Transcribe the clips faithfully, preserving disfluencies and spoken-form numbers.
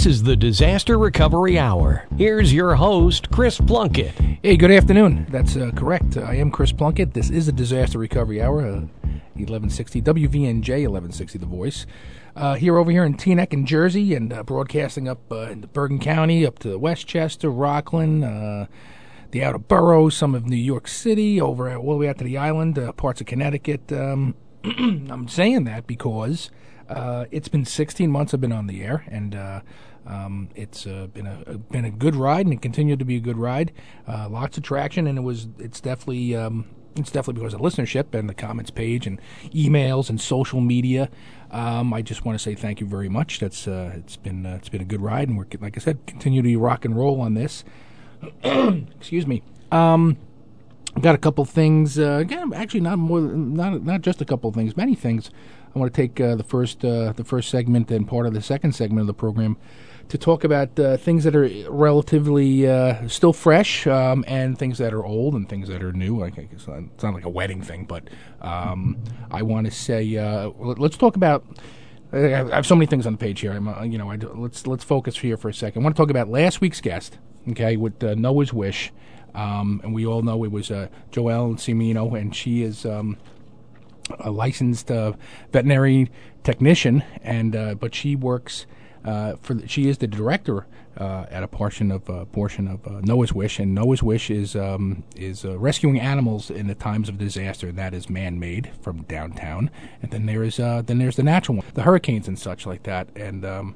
This is the Disaster Recovery Hour. Here's your host, Chris Plunkett. Hey, good afternoon. That's uh, correct. I am Chris Plunkett. This is the Disaster Recovery Hour, uh, eleven sixty W V N J, eleven sixty The Voice. Uh, here over here in Teaneck, in Jersey, and uh, broadcasting up uh, in Bergen County, up to Westchester, Rockland, uh, the outer boroughs, some of New York City, over all the way out to the island, uh, parts of Connecticut. Um, I'm saying that because uh, it's been sixteen months I've been on the air, and uh, um, it's uh, been a been a good ride, and it continued to be a good ride. Uh, lots of traction, and it was it's definitely um, it's definitely because of listenership and the comments page and emails and social media. Um, I just want to say thank you very much. That's uh, it's been uh, it's been a good ride, and we're, like I said, continue to rock and roll on this. Excuse me. Um, got a couple things. Uh, again, actually, not more, not not just a couple of things. Many things. I want to take uh, the first uh, the first segment and part of the second segment of the program to talk about uh, things that are relatively uh, still fresh, um, and things that are old and things that are new. Like it's not, it's not like a wedding thing, but um, I want to say uh, let's talk about. I have so many things on the page here. I'm, uh, you know, I, let's let's focus here for a second. I want to talk about last week's guest. Okay, with uh, Noah's Wish, um, and we all know it was uh, Joelle Cimino, and she is um, a licensed uh, veterinary technician, and uh, but she works uh, for. The, she is the director uh, at a portion of uh, portion of uh, Noah's Wish, and Noah's Wish is um, is uh, rescuing animals in the times of disaster. That is man-made from downtown, and then there is uh, then there's the natural one, the hurricanes and such like that, and. Um,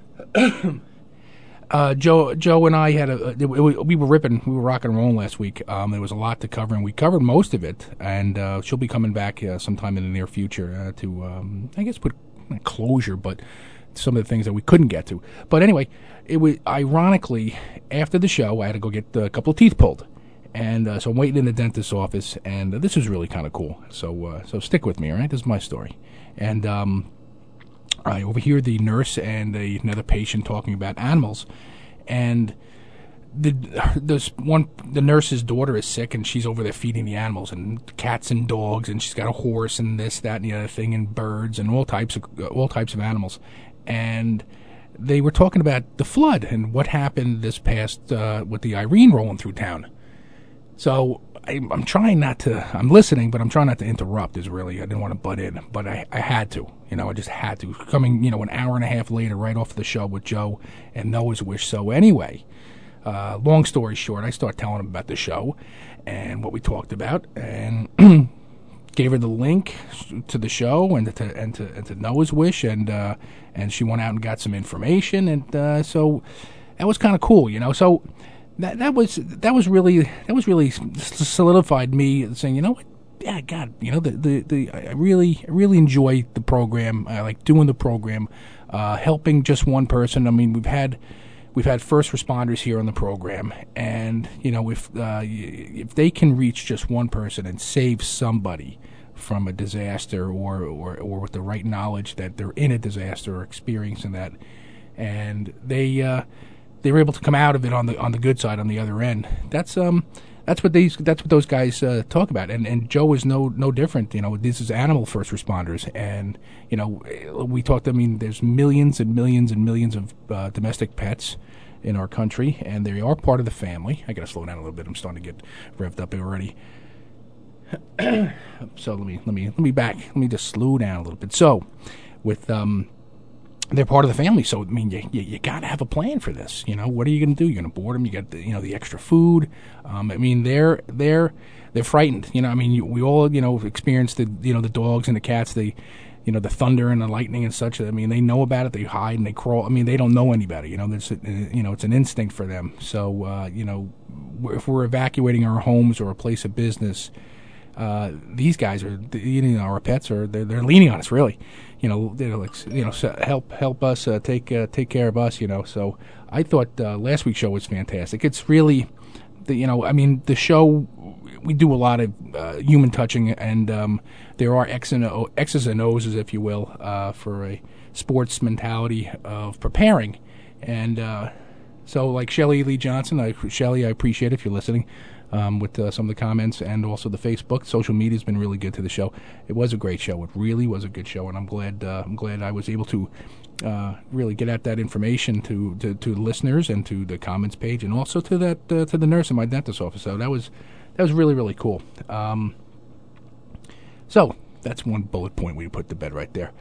Uh, Joe, Joe, and I had a. It, it, we were ripping, we were rocking and rolling last week. Um, there was a lot to cover, and we covered most of it. And uh, she'll be coming back uh, sometime in the near future uh, to, um, I guess, put closure, but some of the things that we couldn't get to. But anyway, it was ironically after the show, I had to go get a couple of teeth pulled, and uh, so I'm waiting in the dentist's office, and uh, this is really kind of cool. So, uh, so stick with me, all right? This is my story, and. Um, I overhear the nurse and a, another patient talking about animals, and the this one the nurse's daughter is sick, and she's over there feeding the animals and cats and dogs, and she's got a horse and this, that, and the other thing, and birds and all types of uh, all types of animals, and they were talking about the flood and what happened this past uh, with the Irene rolling through town. So I, I'm trying not to. I'm listening, but I'm trying not to interrupt. Is really I didn't want to butt in, but I, I had to. You know, I just had to. Coming, you know, an hour and a half later, right off the show with Joe and Noah's Wish. So anyway, uh, long story short, I start telling him about the show and what we talked about, and gave her the link to the show and to and to, and to Noah's Wish, and uh, and she went out and got some information, and uh, so that was kind of cool, you know. So. That that was that was really that was really solidified me saying, you know what, yeah, God, you know the the, the I really I really enjoy the program. I like doing the program, uh, helping just one person. I mean, we've had we've had first responders here on the program, and you know if uh, if they can reach just one person and save somebody from a disaster, or or or with the right knowledge that they're in a disaster or experiencing that, and they. Uh, They were able to come out of it on the on the good side, on the other end. That's um that's what these that's what those guys uh, talk about. And and Joe is no no different. You know, this is animal first responders, and you know we talked. I mean, there's millions and millions and millions of uh, domestic pets in our country, and they are part of the family. I got to slow down a little bit. I'm starting to get revved up already. So let me let me let me back. Let me just slow down a little bit. So with um. They're part of the family, so I mean, you you, you got to have a plan for this. You know, what are you going to do? You're going to board them. You got the, you know the extra food. Um, I mean, they're they're they're frightened. You know, I mean, you, we all you know experienced the you know the dogs and the cats. The you know the thunder and the lightning and such. I mean, they know about it. They hide and they crawl. I mean, they don't know any better. You know, there's a, you know it's an instinct for them. So uh, you know, if we're evacuating our homes or a place of business. Uh, these guys are, you know, our pets are, they're, they're leaning on us, really. You know, they're like, you know, help, help us, uh, take, uh, take care of us, you know. So I thought, uh, last week's show was fantastic. It's really, the, you know, I mean, the show, we do a lot of, uh, human touching, and, um, there are X and o, X's and O's, if you will, uh, for a sports mentality of preparing. And, uh, so like Shelley Lee Johnson, I, Shelley, I appreciate it if you're listening. Um, with uh, some of the comments and also the Facebook, social media has been really good to the show. It was a great show. It really was a good show, and I'm glad uh, I'm glad I was able to uh, really get out that information to, to, to listeners and to the comments page, and also to that uh, to the nurse in my dentist's office. So that was that was really really cool. Um, so that's one bullet point we put to bed right there.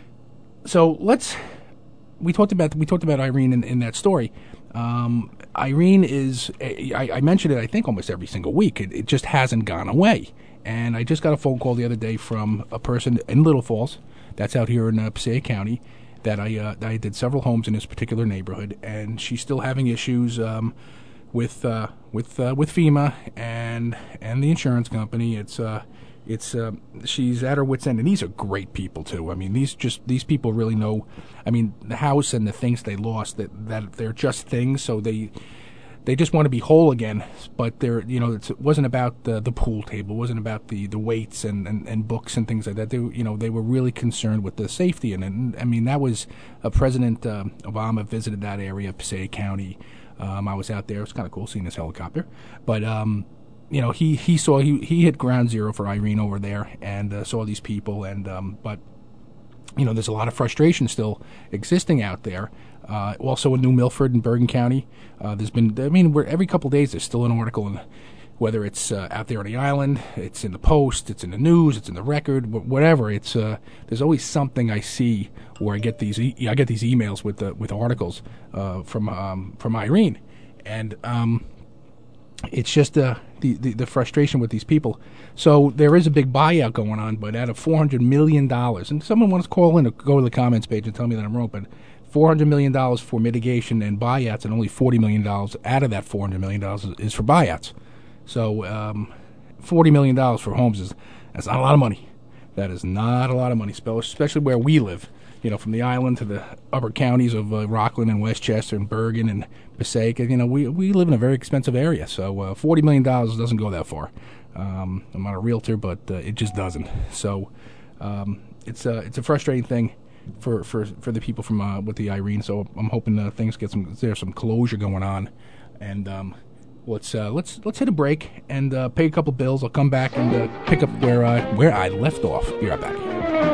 So let's we talked about we talked about Irene in, in that story. Um, Irene is I, I mentioned it I think almost every single week. It, it just hasn't gone away. And I just got a phone call the other day from a person in Little Falls, that's out here in uh, Passaic County, that I uh, that I did several homes in this particular neighborhood, and she's still having issues um, with uh, with uh, with FEMA and and the insurance company. It's uh, it's uh, she's at her wit's end, and these are great people too. I mean, these just these people really know. I mean, the house and the things they lost, that that they're just things, so they. They just want to be whole again, but they're, you know, it's, it wasn't about the, the pool table, it wasn't about the, the weights and, and, and books and things like that. They, you know, they were really concerned with the safety, and, and I mean, that was uh, President uh, Obama visited that area, Passaic County. Um, I was out there; it was kind of cool seeing his helicopter. But um, you know, he he saw he he hit ground zero for Irene over there, and uh, saw these people, and um, but you know, there's a lot of frustration still existing out there. Uh, also in New Milford and Bergen County, uh, there's been, I mean, we're, every couple of days there's still an article, in, whether it's uh, out there on the island, it's in the Post, it's in the news, it's in the Record, whatever. It's uh, there's always something I see where I get these e- I get these emails with uh, with articles uh, from um, from Irene, and um, it's just uh, the, the the frustration with these people. So there is a big buyout going on, but out of four hundred million dollars, and someone wants to call in or go to the comments page and tell me that I'm wrong, but four hundred million dollars for mitigation and buyouts, and only forty million dollars out of that four hundred million dollars is, is for buyouts. So um, forty million dollars for homes is that's not a lot of money. That is not a lot of money, especially where we live. You know, from the island to the upper counties of uh, Rockland and Westchester and Bergen and Passaic. You know, we we live in a very expensive area, so uh, forty million dollars doesn't go that far. Um, I'm not a realtor, but uh, it just doesn't. So um, it's a it's a frustrating thing for for, for the people from uh, with the Irene. So I'm hoping uh, things get some there's some closure going on, and um, let's uh, let's let's hit a break and uh, pay a couple bills. I'll come back and uh, pick up where uh, where I left off. Be right back.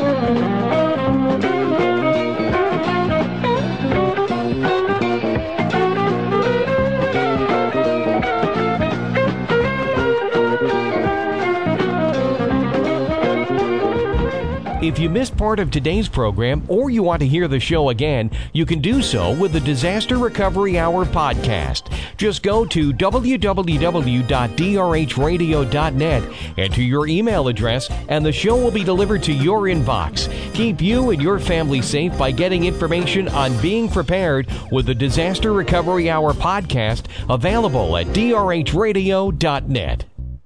If you missed part of today's program or you want to hear the show again, you can do so with the Disaster Recovery Hour podcast. Just go to w w w dot d r h radio dot net, enter your email address, and the show will be delivered to your inbox. Keep you and your family safe by getting information on being prepared with the Disaster Recovery Hour podcast, available at d r h radio dot net.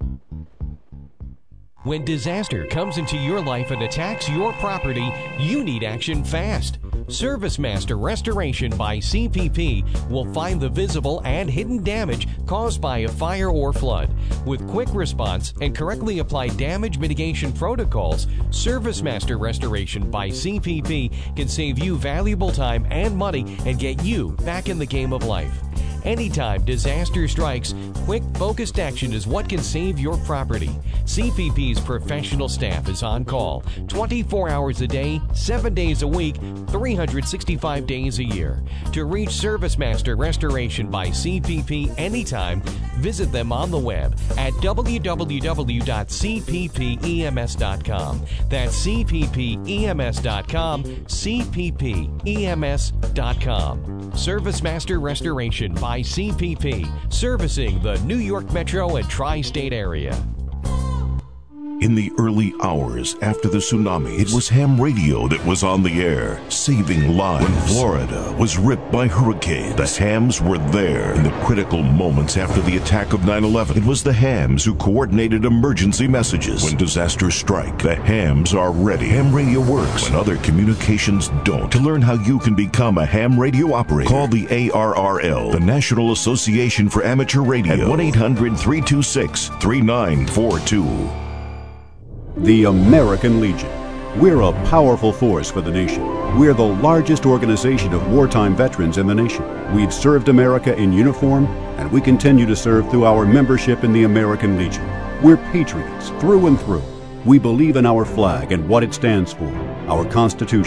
When disaster comes into your life and attacks your property, you need action fast. ServiceMaster Restoration by C P P will find the visible and hidden damage caused by a fire or flood. With quick response and correctly applied damage mitigation protocols, ServiceMaster Restoration by C P P can save you valuable time and money and get you back in the game of life. Anytime disaster strikes, quick, focused action is what can save your property. C P P's professional staff is on call twenty-four hours a day, seven days a week, three hundred sixty-five days a year. To reach ServiceMaster Restoration by C P P anytime, visit them on the web at w w w dot c p p e m s dot com. That's c p p e m s dot com, c p p e m s dot com. ServiceMaster Restoration by C P P, servicing the New York Metro and Tri-State area. In the early hours after the tsunami, it was ham radio that was on the air, saving lives. When Florida was ripped by hurricanes, the hams were there. In the critical moments after the attack of nine eleven, it was the hams who coordinated emergency messages. When disasters strike, the hams are ready. Ham radio works when other communications don't. To learn how you can become a ham radio operator, call the A R R L, the National Association for Amateur Radio, at one eight hundred, three two six, three nine four two. The American Legion. We're a powerful force for the nation. We're the largest organization of wartime veterans in the nation. We've served America in uniform, and we continue to serve through our membership in the American Legion. We're patriots through and through. We believe in our flag and what it stands for, our Constitution,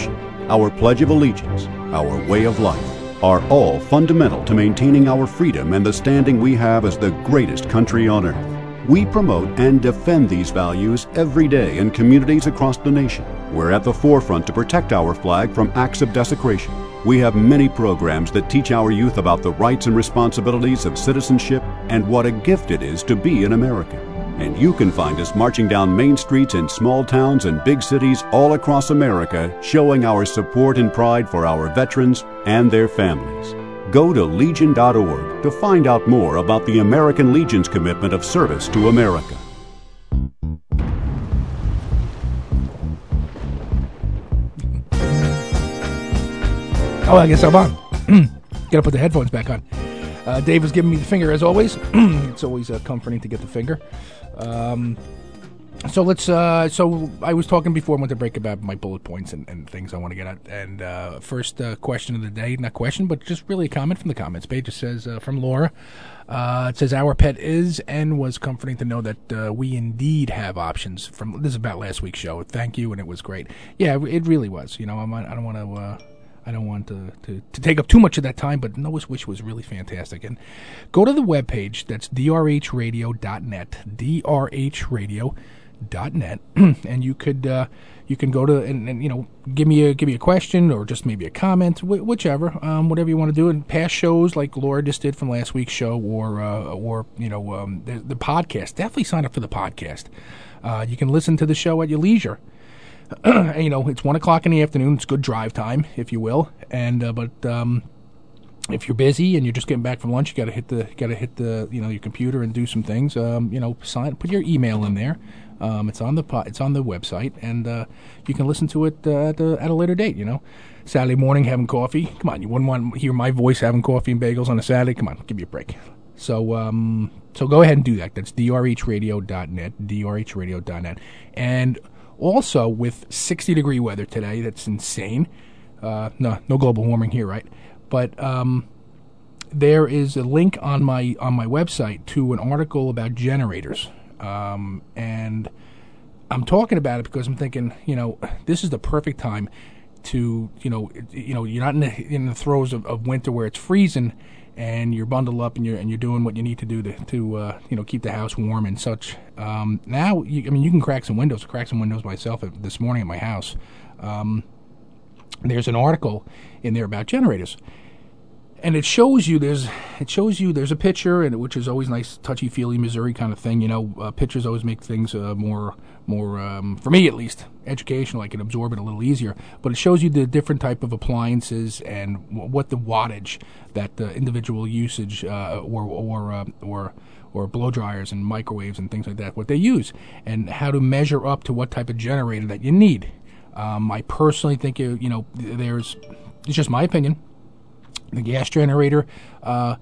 our Pledge of Allegiance, our way of life, are all fundamental to maintaining our freedom and the standing we have as the greatest country on earth. We promote and defend these values every day in communities across the nation. We're at the forefront to protect our flag from acts of desecration. We have many programs that teach our youth about the rights and responsibilities of citizenship and what a gift it is to be an American. And you can find us marching down main streets in small towns and big cities all across America, showing our support and pride for our veterans and their families. Go to legion dot org to find out more about the American Legion's commitment of service to America. Oh, I guess I'm on. Gotta put the headphones back on. Uh, Dave was giving me the finger as always. It's always uh, comforting to get the finger. Um, so let's. Uh, so I was talking before I went to break about my bullet points and, and things I want to get at. And uh, first uh, question of the day, not question, but just really a comment from the comments page. It says uh, from Laura. Uh, it says our pet is and was comforting to know that uh, we indeed have options. From this is about last week's show. Thank you, and it was great. Yeah, it really was. You know, I'm, I don't want to. Uh, I don't want to, to, to take up too much of that time, but Noah's Wish was really fantastic. And go to the webpage, that's d r h radio dot net, d r h radio dot net, and you could uh, you can go to and, and you know give me a give me a question or just maybe a comment, wh- whichever, um, whatever you want to do. And past shows like Laura just did from last week's show, or uh, or you know um, the, the podcast. Definitely sign up for the podcast. Uh, you can listen to the show at your leisure. You know, it's one o'clock in the afternoon. It's good drive time, if you will. And uh, but um, if you're busy and you're just getting back from lunch, you got to hit the got to hit the you know your computer and do some things. Um, you know, sign put your email in there. Um, it's on the po- it's on the website, and uh, you can listen to it uh, at, a, at a later date. You know, Saturday morning having coffee. Come on, you wouldn't want to hear my voice having coffee and bagels on a Saturday. Come on, give me a break. So um, so go ahead and do that. That's d r h radio dot net, d r h radio dot net, and also, with sixty degree weather today, that's insane. Uh, no, no global warming here, right? But um, there is a link on my on my website to an article about generators, um, and I'm talking about it because I'm thinking, you know, this is the perfect time to, you know, you know, you're not in the, in the throes of, of winter where it's freezing, and you're bundled up and you're and you're doing what you need to do to to uh, you know keep the house warm and such. Um, now, you, I mean, you can crack some windows. I cracked some windows myself this morning at my house. Um, there's an article in there about generators, and it shows you there's it shows you there's a picture, and which is always nice, touchy feely Missouri kind of thing. You know, uh, pictures always make things uh, more more um, for me at least educational. I can absorb it a little easier. But it shows you the different type of appliances and w- what the wattage that the individual usage uh, or or uh, or or blow dryers and microwaves and things like that, what they use, and how to measure up to what type of generator that you need. Um, I personally think you, you know there's it's just my opinion. The gas generator, uh,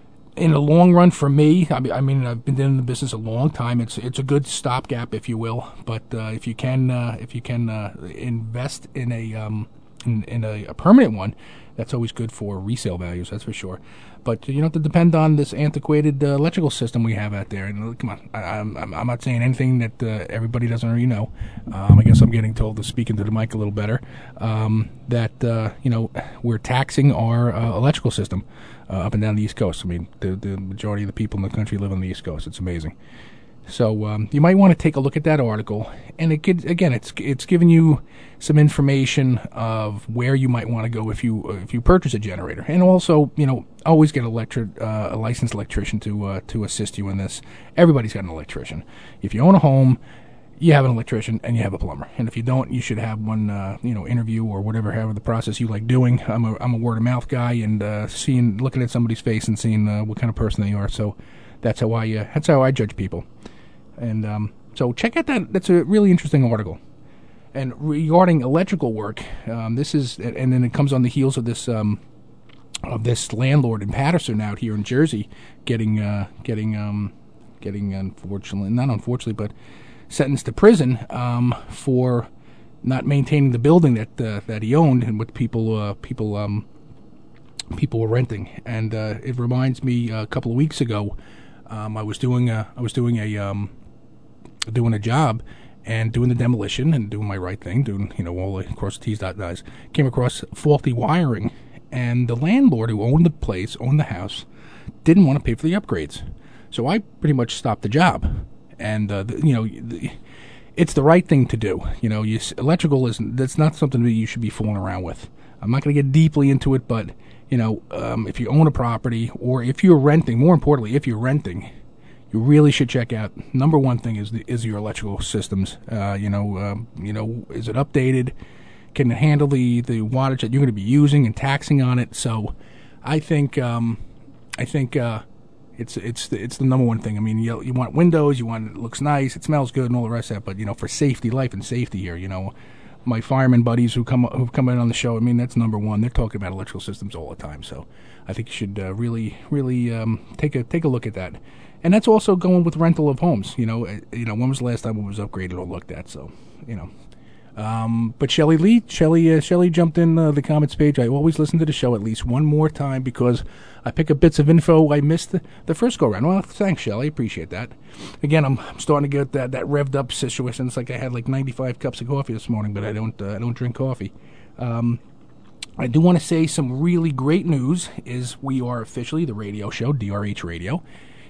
in the long run, for me, I mean, I mean, I've been in the business a long time. It's it's a good stopgap, if you will. But uh, if you can, uh, if you can uh, invest in a um, in, in a, a permanent one, that's always good for resale values. That's for sure. But you don't have to depend on this antiquated uh, electrical system we have out there. And uh, come on, I, I'm I'm not saying anything that uh, everybody doesn't already know. Um, I guess I'm getting told to speak into the mic a little better. Um, that uh, you know we're taxing our uh, electrical system uh, up and down the East Coast. I mean, the the majority of the people in the country live on the East Coast. It's amazing. So um, you might want to take a look at that article, and it could, again, it's it's giving you some information of where you might want to go if you uh, if you purchase a generator, and also, you know, always get electric, uh, a licensed electrician to uh, to assist you in this. Everybody's got an electrician. If you own a home, you have an electrician and you have a plumber, and if you don't, you should have one, uh, you know, interview or whatever, however the process you like doing. I'm a I'm a word of mouth guy, and uh, seeing looking at somebody's face and seeing uh, what kind of person they are. So that's how I uh, that's how I judge people. And um, so check out that. That's a really interesting article. And regarding electrical work, um, this is, and then it comes on the heels of this um, of this landlord in Patterson out here in Jersey getting uh, getting um, getting unfortunately, not unfortunately, but sentenced to prison um, for not maintaining the building that uh, that he owned and what people uh, people um, people were renting. And uh, it reminds me, a couple of weeks ago, um, I was doing a I was doing a um, doing a job, and doing the demolition and doing my right thing, doing, you know, all the cross the T's, dot the I's, came across faulty wiring. And the landlord who owned the place, owned the house, didn't want to pay for the upgrades. So I pretty much stopped the job. And, uh, the, you know, the, it's the right thing to do. You know, you, electrical is that's not something that you should be fooling around with. I'm not going to get deeply into it, but, you know, um, if you own a property or if you're renting, more importantly, if you're renting, you really should check out. Number one thing is the, is your electrical systems. Uh, you know, um, you know, is it updated? Can it handle the, the wattage that you're going to be using and taxing on it? So, I think um, I think uh, it's it's the, it's the number one thing. I mean, you you want windows, you want it looks nice, it smells good, and all the rest of that. But you know, for safety, life and safety here, you know, my fireman buddies who come who come in on the show, I mean, that's number one. They're talking about electrical systems all the time. So, I think you should uh, really really um, take a take a look at that. And that's also going with rental of homes. You know, uh, you know, when was the last time it was upgraded or looked at? So, you know. Um, but Shelley Lee, Shelley, uh, Shelley jumped in uh, the comments page. I always listen to the show at least one more time because I pick up bits of info I missed the, the first go round. Well, thanks, Shelley. Appreciate that. Again, I'm, I'm starting to get that, that revved up situation. It's like I had like ninety-five cups of coffee this morning, but I don't uh, I don't drink coffee. Um, I do want to say some really great news is we are officially, the radio show, D R H Radio,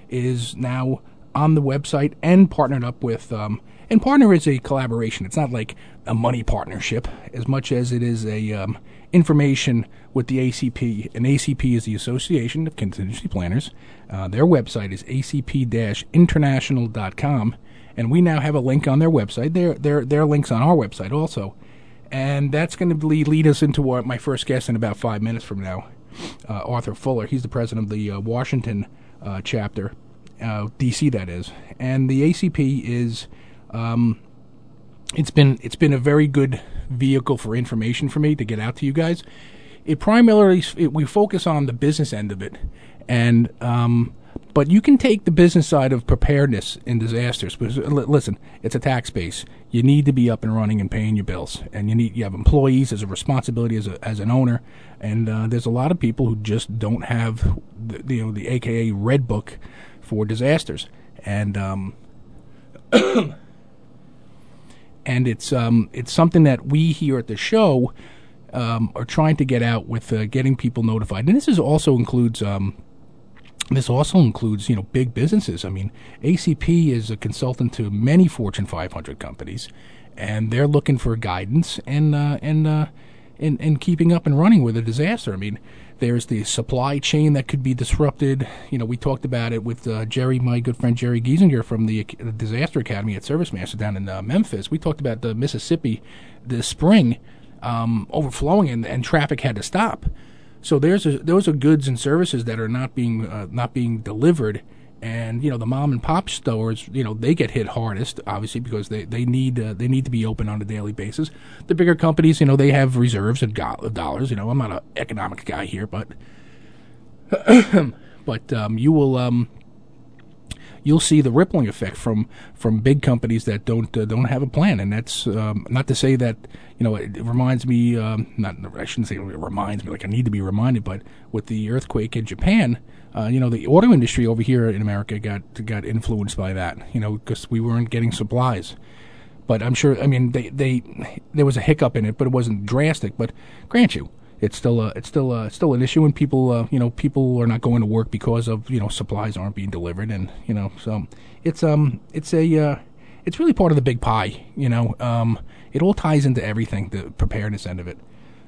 is now on the website and partnered up with, um, and partner is a collaboration. It's not like a money partnership as much as it is a um, information with the A C P. And A C P is the Association of Contingency Planners. Uh, their website is a c p dash international dot com, and we now have a link on their website. Their their their links on our website also, and that's going to lead, lead us into our, my first guest in about five minutes from now, uh, Arthur Fuller. He's the president of the uh, Washington uh, chapter, uh, D C that is, and the A C P is. Um, it's been it's been a very good vehicle for information for me to get out to you guys. It primarily it, we focus on the business end of it, and um, but you can take the business side of preparedness in disasters. Because listen, it's a tax base. You need to be up and running and paying your bills, and you need you have employees as a responsibility as a, as an owner, and uh, there's a lot of people who just don't have the, you know the A K A Red Book for disasters, and um, and it's um, it's something that we here at the show um, are trying to get out with uh, getting people notified. And this is also includes um, this also includes you know big businesses. I mean, A C P is a consultant to many Fortune five hundred companies, and they're looking for guidance and uh, and uh, in in keeping up and running with a disaster. I mean, there's the supply chain that could be disrupted. You know, we talked about it with uh, Jerry, my good friend Jerry Giesinger from the uh, Disaster Academy at Service Master down in uh, Memphis. We talked about the Mississippi this spring um, overflowing and, and traffic had to stop. So there's a, those are goods and services that are not being uh, not being delivered. And you know the mom and pop stores, you know they get hit hardest, obviously because they they need uh, they need to be open on a daily basis. The bigger companies, you know, they have reserves of go- dollars. You know, I'm not an economics guy here, but but um, you will um, you'll see the rippling effect from from big companies that don't uh, don't have a plan. And that's um, not to say that you know it, it reminds me. Um, not I shouldn't say it reminds me like I need to be reminded, but with the earthquake in Japan. Uh, you know, the auto industry over here in America got got influenced by that, you know, because we weren't getting supplies. But I'm sure, I mean, they, they there was a hiccup in it, but it wasn't drastic. But grant you, it's still a, it's still a, still an issue, and people, uh, you know, people are not going to work because of you know supplies aren't being delivered, and you know, so it's um it's a uh, it's really part of the big pie, you know. Um, it all ties into everything, the preparedness end of it.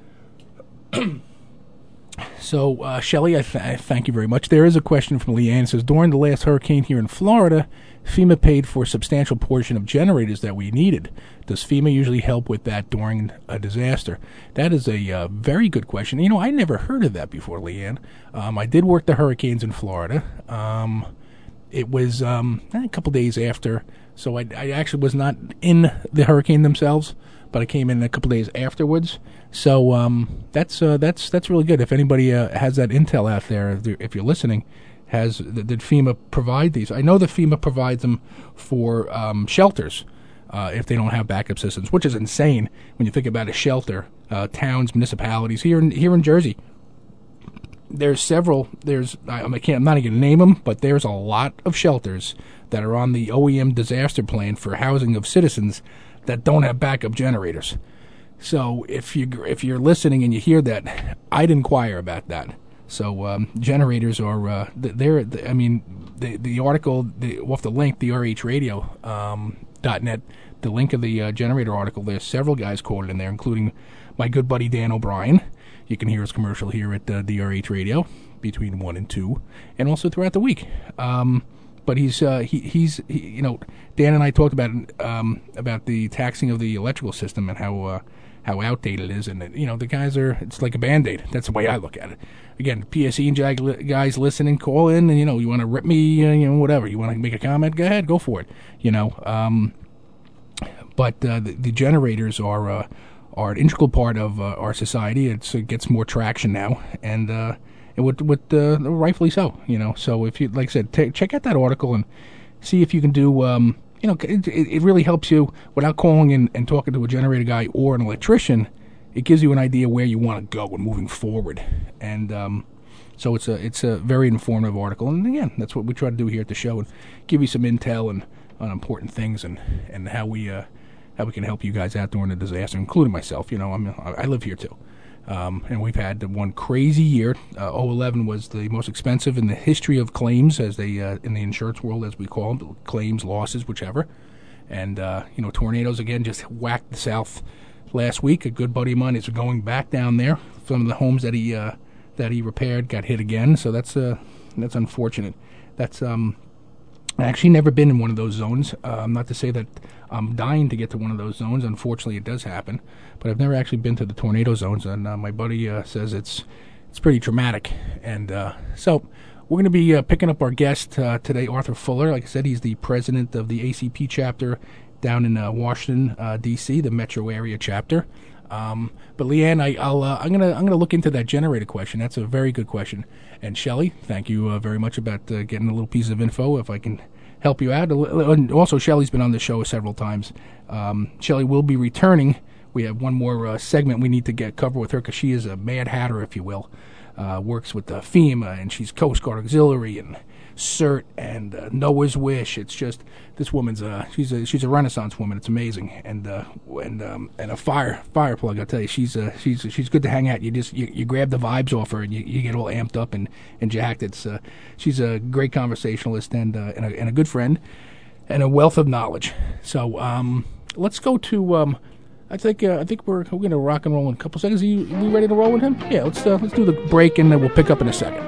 So, uh, Shelley, I, th- I thank you very much. There is a question from Leanne. It says, during the last hurricane here in Florida, FEMA paid for a substantial portion of generators that we needed. Does FEMA usually help with that during a disaster? That is a uh, very good question. You know, I never heard of that before, Leanne. Um, I did work the hurricanes in Florida. Um, it was um, a couple days after, so I, I actually was not in the hurricane themselves, but I came in a couple days afterwards. So um, that's uh, that's that's really good. If anybody uh, has that intel out there, if, if you're listening, has did FEMA provide these? I know that FEMA provides them for um, shelters uh, if they don't have backup systems, which is insane when you think about a shelter. Uh, towns, municipalities here in here in Jersey, there's several. There's I, I can't. I'm not going to name them, but there's a lot of shelters that are on the O E M disaster plan for housing of citizens that don't have backup generators. So if you if you're listening and you hear that, I'd inquire about that. So um, generators are uh, they're. I mean, the the article the, off the link the R H radio um, dot net. The link of the uh, generator article. There's several guys quoted in there, including my good buddy Dan O'Brien. You can hear his commercial here at uh, D R H Radio between one and two, and also throughout the week. Um, but he's uh, he, he's he, you know Dan and I talked about um, about the taxing of the electrical system and how uh, how outdated it is, and you know the guys are it's like a Band-Aid. That's the way I look at it. Again, P S E and Jag li- guys listening, call in, and you know you want to rip me, uh, you know whatever you want to make a comment, go ahead, go for it. You know. Um, But uh, the, the generators are uh, are an integral part of uh, our society. It's, it gets more traction now, and uh, and with, with uh, rightfully so. You know, so if you like I said, t- check out that article and see if you can do. Um, you know, it, it really helps you without calling in and talking to a generator guy or an electrician. It gives you an idea where you want to go and moving forward, and um, so it's a it's a very informative article. And again, that's what we try to do here at the show and give you some intel and on important things and and how we. Uh, how we can help you guys out during the disaster, including myself. You know, I'm, I live here too. Um, and we've had one crazy year. Uh, oh eleven was the most expensive in the history of claims, as they uh, in the insurance world, as we call them, claims, losses, whichever. And, uh, you know, tornadoes, again, just whacked the South last week. A good buddy of mine is going back down there. Some of the homes that he uh, that he repaired got hit again, so that's uh, that's unfortunate. That's... um. I've actually never been in one of those zones. Uh, not to say that I'm dying to get to one of those zones. Unfortunately, it does happen. But I've never actually been to the tornado zones, and uh, my buddy uh, says it's it's pretty traumatic. And uh, so we're going to be uh, picking up our guest uh, today, Arthur Fuller. Like I said, he's the president of the A C P chapter down in uh, Washington, uh, D C, the metro area chapter. Um, but Leanne, I, I'll uh, I'm gonna I'm gonna look into that generator question. That's a very good question. And Shelley, thank you uh, very much about uh, getting a little piece of info. If I can help you out, and also Shelley's been on the show several times. Um, Shelley will be returning. We have one more uh, segment we need to get covered with her because she is a mad hatter, if you will. Uh, works with uh, FEMA, and she's Coast Guard Auxiliary and CERT and uh, Noah's Wish. It's just this woman's uh she's a she's a Renaissance woman. It's amazing, and uh, and um, and a fire fire plug. I'll tell you, she's uh, she's she's good to hang out. You just you, you grab the vibes off her, and you, you get all amped up and, and jacked. It's uh, she's a great conversationalist and uh, and, a, and a good friend and a wealth of knowledge. So um, let's go to um, I think uh, I think we're we're gonna rock and roll in a couple seconds. Are you are we ready to roll with him? Yeah, let's uh, let's do the break and then we'll pick up in a second.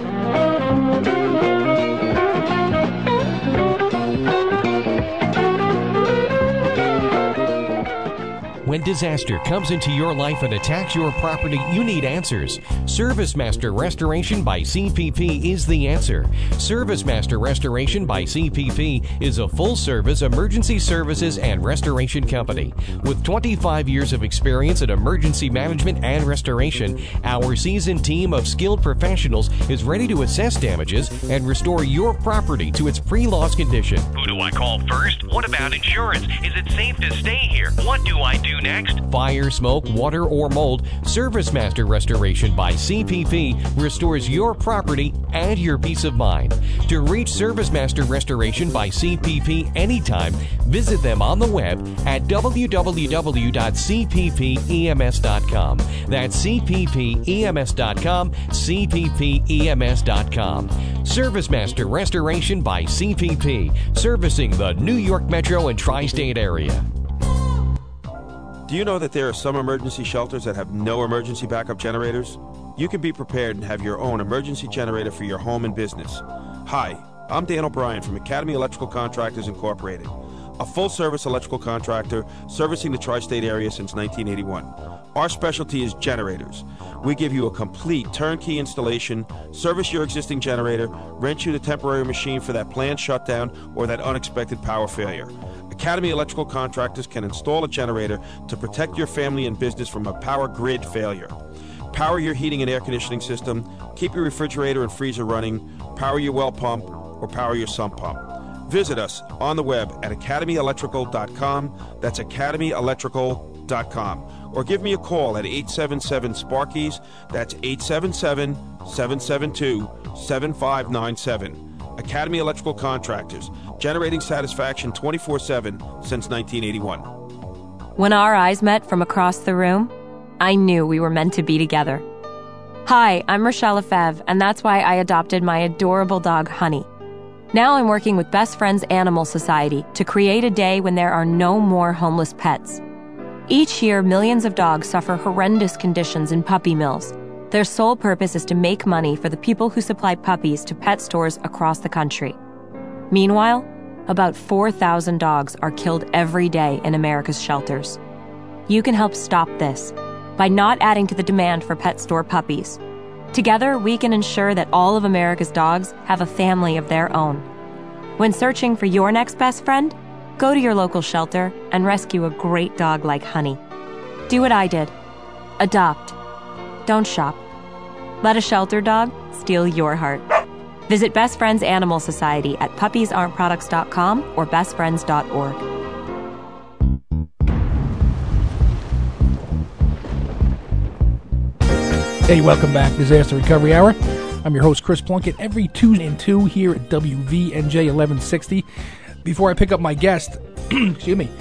When disaster comes into your life and attacks your property, you need answers. Service Master Restoration by C P P is the answer. Service Master Restoration by C P P is a full-service emergency services and restoration company. With twenty-five years of experience in emergency management and restoration, our seasoned team of skilled professionals is ready to assess damages and restore your property to its pre-loss condition. Who do I call first? What about insurance? Is it safe to stay here? What do I do next? Fire, smoke, water, or mold, Service Master Restoration by C P P restores your property and your peace of mind. To reach Service Master Restoration by C P P anytime, visit them on the web at w w w dot c p p e m s dot com. That's c p p e m s dot com, c p p e m s dot com. Service Master Restoration by C P P, servicing the New York Metro and Tri-State area. Do you know that there are some emergency shelters that have no emergency backup generators? You can be prepared and have your own emergency generator for your home and business. Hi, I'm Dan O'Brien from Academy Electrical Contractors Incorporated, a full-service electrical contractor servicing the tri-state area since nineteen eighty-one. Our specialty is generators. We give you a complete turnkey installation, service your existing generator, rent you the temporary machine for that planned shutdown or that unexpected power failure. Academy Electrical Contractors can install a generator to protect your family and business from a power grid failure. Power your heating and air conditioning system, keep your refrigerator and freezer running, power your well pump, or power your sump pump. Visit us on the web at academy electrical dot com. That's academy electrical dot com. dot com or give me a call at eight seven seven Sparkies. That's eight seven seven, seven seven two, seven five nine seven. Academy Electrical Contractors, generating satisfaction twenty-four seven since nineteen eighty-one. When our eyes met from across the room, I knew we were meant to be together. Hi, I'm Rochelle Lefebvre, and that's why I adopted my adorable dog, Honey. Now I'm working with Best Friends Animal Society to create a day when there are no more homeless pets. Each year, millions of dogs suffer horrendous conditions in puppy mills. Their sole purpose is to make money for the people who supply puppies to pet stores across the country. Meanwhile, about four thousand dogs are killed every day in America's shelters. You can help stop this by not adding to the demand for pet store puppies. Together, we can ensure that all of America's dogs have a family of their own. When searching for your next best friend, go to your local shelter and rescue a great dog like Honey. Do what I did. Adopt. Don't shop. Let a shelter dog steal your heart. Visit Best Friends Animal Society at puppies aren't products dot com or best friends dot org. Hey, welcome back. Disaster Recovery Hour. I'm your host, Chris Plunkett, every Tuesday and two here at W V N J eleven sixty. Before I pick up my guest, excuse me.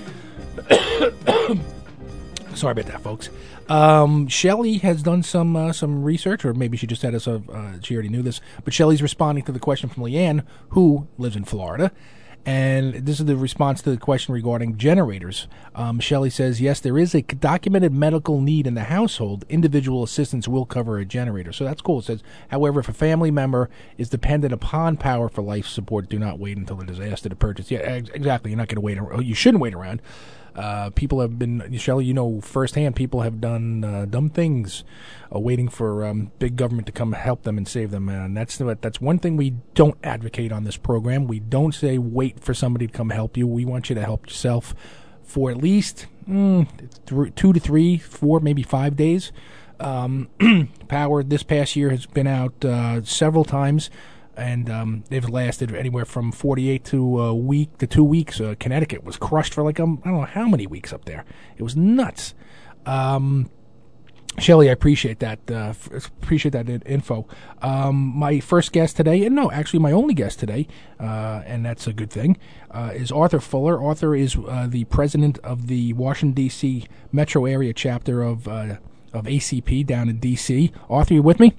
Sorry about that, folks. Um, Shelley has done some uh, some research, or maybe she just had us, uh, uh, she already knew this, but Shelley's responding to the question from Leanne, who lives in Florida. And this is the response to the question regarding generators. Um, Shelley says, yes, there is a documented medical need in the household. Individual assistance will cover a generator. So that's cool. It says, however, if a family member is dependent upon power for life support, do not wait until the disaster to purchase. Yeah, ex- exactly. You're not going to wait. Ar- you shouldn't wait around. Uh, people have been, Shelley, you know firsthand, people have done uh, dumb things uh, waiting for um, big government to come help them and save them. And that's that's one thing we don't advocate on this program. We don't say wait for somebody to come help you. We want you to help yourself for at least mm, th- two to three, four, maybe five days. Um, power this past year has been out uh, several times. And um, they've lasted anywhere from forty-eight to a week to two weeks. Uh, Connecticut was crushed for like, um, I don't know how many weeks up there. It was nuts. Um, Shelley, I appreciate that. Uh, f- appreciate that info. Um, my first guest today, and no, actually my only guest today, uh, and that's a good thing, uh, is Arthur Fuller. Arthur is uh, the president of the Washington, D C metro area chapter of, uh, of A C P down in D C Arthur, you with me?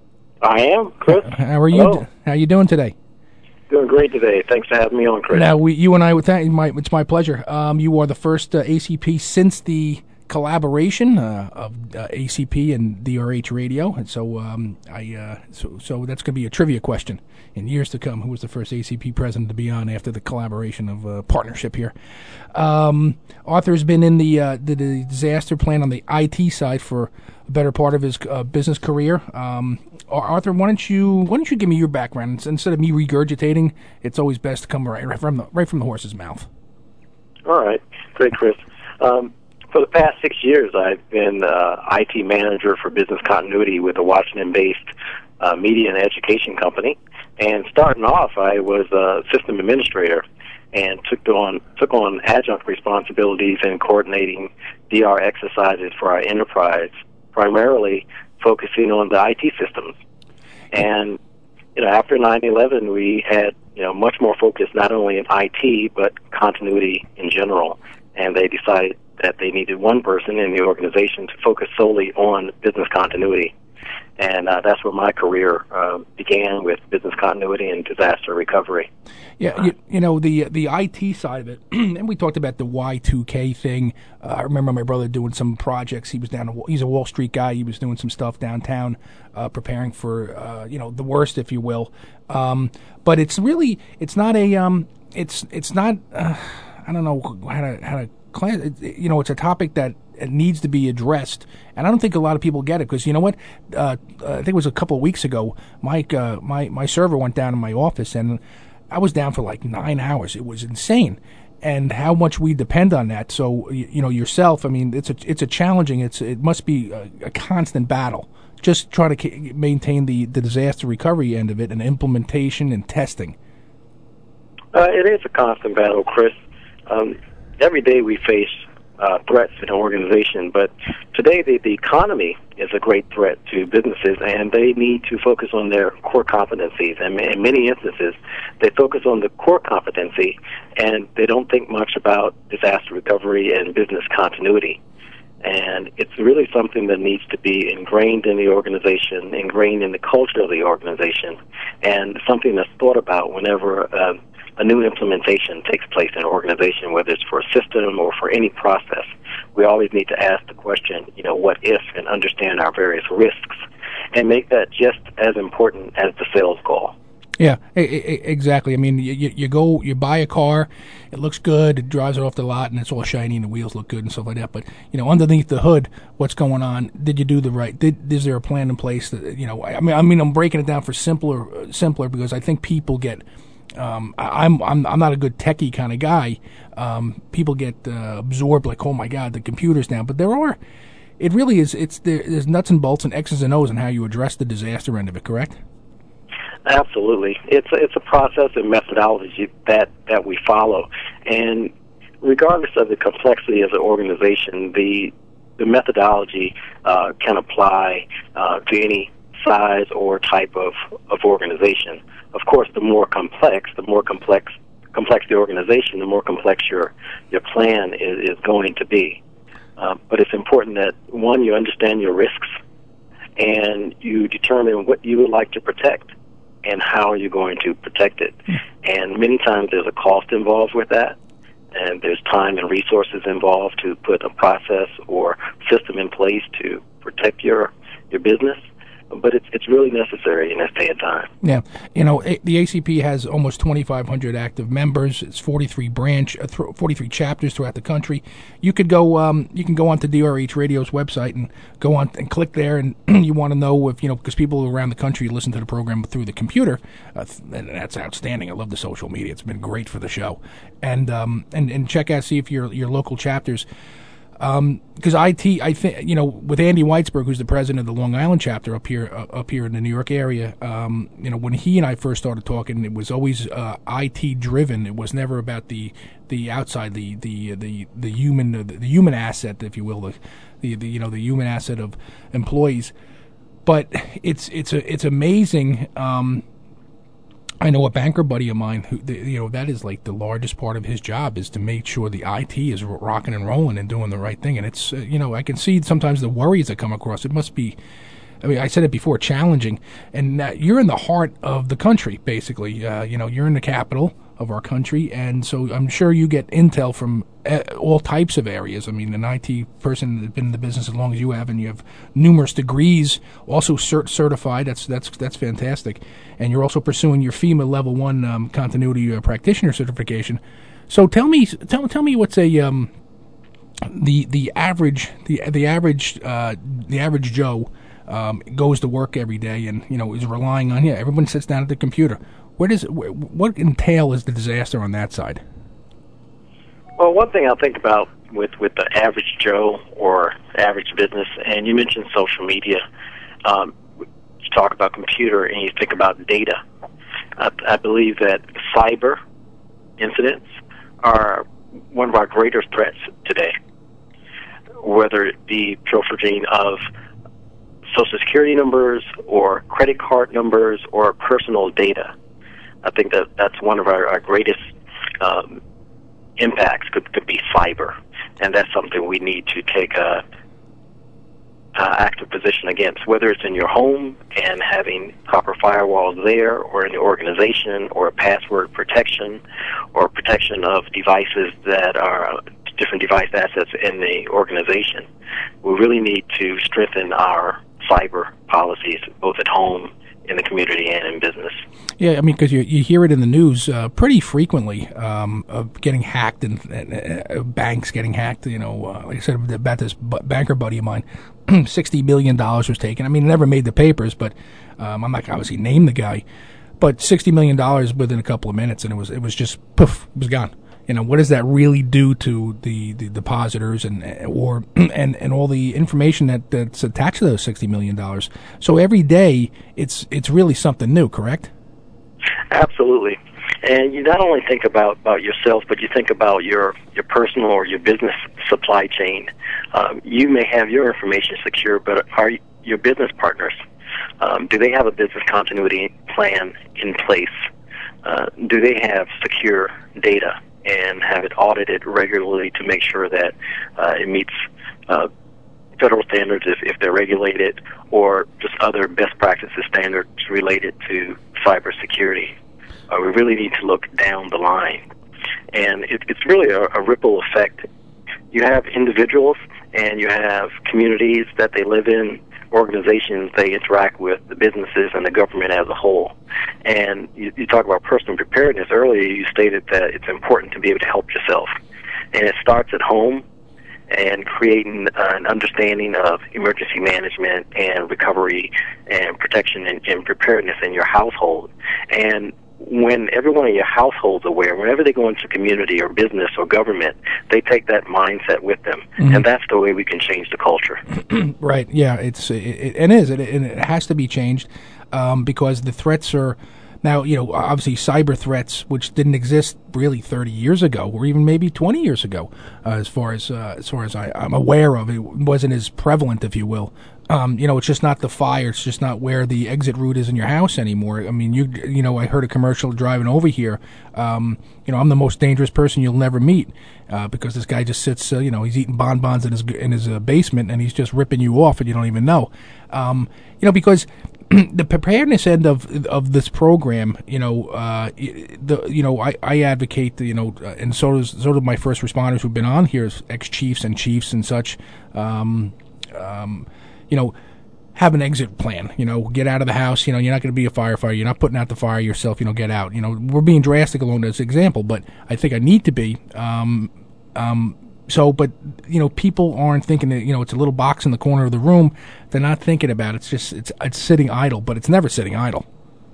I am, Chris. How are you? Hello. How are you doing today? Doing great today. Thanks for having me on, Chris. Now, we, you and I, thank, my, it's my pleasure. Um, you are the first uh, A C P since the collaboration uh, of uh, A C P and D R H Radio, and so um, I uh, so so that's going to be a trivia question in years to come. Who was the first A C P president to be on after the collaboration of uh, partnership here? Um, Arthur's been in the, uh, the the disaster plan on the I T side for a better part of his uh, business career. Um, Arthur, why don't you why don't you give me your background instead of me regurgitating? It's always best to come right, right from the right from the horse's mouth. All right, great, Chris. Um, for the past six years, I've been uh, I T manager for business continuity with a Washington-based uh, media and education company. And starting off, I was a system administrator and took on took on adjunct responsibilities in coordinating D R exercises for our enterprise, primarily focusing on the I T systems. And you know, after nine eleven, we had you know much more focus not only in I T but continuity in general. And they decided that they needed one person in the organization to focus solely on business continuity. And uh, that's where my career uh, began, with business continuity and disaster recovery. Yeah, you, you know, the the I T side of it, and we talked about the Y two K thing. Uh, I remember my brother doing some projects. He was down, he's a Wall Street guy. He was doing some stuff downtown, uh, preparing for, uh, you know, the worst, if you will. Um, but it's really, it's not a, um, it's it's not, uh, I don't know how to, how to, class, you know, it's a topic that it needs to be addressed, and I don't think a lot of people get it, because you know what? Uh, I think it was a couple of weeks ago. Mike, uh, my my server went down in my office, and I was down for like nine hours. It was insane, and how much we depend on that. So you, you know yourself. I mean, it's a it's a challenging. It's it must be a, a constant battle. Just trying to ca- maintain the, the disaster recovery end of it, and implementation and testing. Uh, it is a constant battle, Chris. Um, every day we face uh, threats in an organization. But today, the, the economy is a great threat to businesses, and they need to focus on their core competencies. And in many instances, they focus on the core competency, and they don't think much about disaster recovery and business continuity. And it's really something that needs to be ingrained in the organization, ingrained in the culture of the organization, and something that's thought about whenever uh, a new implementation takes place in an organization, whether it's for a system or for any process. We always need to ask the question, you know, what if, and understand our various risks, and make that just as important as the sales call. Yeah, exactly. I mean, you, you go, you buy a car, it looks good, it drives it off the lot, and it's all shiny, and the wheels look good and stuff like that. But, you know, underneath the hood, what's going on? Did you do the right? Did is there a plan in place that, you know? I mean, I mean, I'm breaking it down for simpler, simpler because I think people get. Um, I'm I'm I'm not a good techie kind of guy. Um, people get uh, absorbed, like, oh my God, the computer's down. But there are, it really is. It's there, there's nuts and bolts and X's and O's and how you address the disaster end of it. Correct? Absolutely. It's a, it's a process and methodology that, that we follow. And regardless of the complexity of the organization, the the methodology uh, can apply uh, to any size or type of, of organization. Of course, the more complex, the more complex complex the organization, the more complex your, your plan is, is going to be. Uh, but it's important that, one, you understand your risks, and you determine what you would like to protect and how are you going to protect it. And many times there's a cost involved with that, and there's time and resources involved to put a process or system in place to protect your your business. But it's it's really necessary in this day and time. Yeah, you know, a, the A C P has almost twenty-five hundred active members. It's forty-three branch, uh, th- forty-three chapters throughout the country. You could go, um, you can go onto D R H Radio's website and go on and click there, and you want to know if you know because people around the country listen to the program through the computer, uh, and that's outstanding. I love the social media; it's been great for the show, and um, and and check out see if your your local chapters. Because um, I T, I think you know, with Andy Weitzberg, who's the president of the Long Island chapter up here, uh, up here in the New York area. Um, you know, when he and I first started talking, it was always uh, I T driven. It was never about the the outside, the the the the human, the, the human asset, if you will, the, the the you know the human asset of employees. But it's it's a it's amazing. Um, I know a banker buddy of mine who, you know, that is like the largest part of his job is to make sure the I T is rocking and rolling and doing the right thing. And it's, uh, you know, I can see sometimes the worries that come across. It must be, I mean, I said it before, challenging. And uh, you're in the heart of the country, basically. Uh, you know, you're in the capital of our country. And so I'm sure you get intel from uh, all types of areas. I mean, an I T person that's been in the business as long as you have, and you have numerous degrees, also cert- certified. That's that's that's fantastic. And you're also pursuing your FEMA Level One um, Continuity uh, Practitioner certification. So tell me, tell tell me what's a um, the the average the the average uh, the average Joe um, goes to work every day and you know is relying on yeah. Everyone sits down at the computer. Where does what entail is the disaster on that side? Well, one thing I'll think about with, with the average Joe or average business, and you mentioned social media. Um, you talk about computer and you think about data. I, I believe that cyber incidents are one of our greater threats today, whether it be pilfering of Social Security numbers or credit card numbers or personal data. I think that that's one of our, our greatest um, impacts could, could be cyber, and that's something we need to take a, a active position against, whether it's in your home and having proper firewalls there, or in the organization, or password protection, or protection of devices that are different device assets in the organization. We really need to strengthen our cyber policies, both at home, in the community, and in business. Yeah, I mean, because you you hear it in the news uh, pretty frequently um, of getting hacked and, and uh, banks getting hacked. You know, uh, like I said about this b- banker buddy of mine, sixty million dollars was taken. I mean, it never made the papers, but um, I'm not going to obviously name the guy. But sixty million dollars within a couple of minutes, and it was it was just poof, it was gone. You know, what does that really do to the, the depositors and or and, and all the information that, that's attached to those sixty million dollars? So every day, it's it's really something new, correct? Absolutely. And you not only think about, about yourself, but you think about your, your personal or your business supply chain. Um, you may have your information secure, but are your business partners, um, do they have a business continuity plan in place? Uh, do they have secure data and have it audited regularly to make sure that uh, it meets uh, federal standards if, if they're regulated, or just other best practices standards related to cybersecurity? Uh, we really need to look down the line. And it, it's really a, a ripple effect. You have individuals and you have communities that they live in, organizations they interact with, the businesses and the government as a whole. And you, you talk about personal preparedness. Earlier you stated that it's important to be able to help yourself. And it starts at home and creating uh, an understanding of emergency management and recovery and protection and, and preparedness in your household. And when everyone in your household is aware, whenever they go into community or business or government, they take that mindset with them. Mm-hmm. And that's the way we can change the culture. Right, yeah, it's, it, it is. It, it has to be changed um, because the threats are... Now, you know, obviously cyber threats, which didn't exist really thirty years ago, or even maybe twenty years ago, uh, as far as uh, as far as I, I'm aware of, it wasn't as prevalent, if you will. Um, you know, it's just not the fire. It's just not where the exit route is in your house anymore. I mean, you you know, I heard a commercial driving over here. Um, you know, I'm the most dangerous person you'll never meet uh, because this guy just sits, uh, you know, he's eating bonbons in his in his uh, basement, and he's just ripping you off, and you don't even know. Um, you know, because the preparedness end of of this program, you know, uh, the you know, I, I advocate, you know, and so does so do my first responders who've been on here, as ex-chiefs and chiefs and such. Um, um, you know, have an exit plan. You know, get out of the house. You know, you're not going to be a firefighter. You're not putting out the fire yourself. You know, get out. You know, we're being drastic along this example, but I think I need to be. Um, um, So, but, you know, people aren't thinking that, you know, it's a little box in the corner of the room. They're not thinking about it. It's just, it's it's sitting idle, but it's never sitting idle.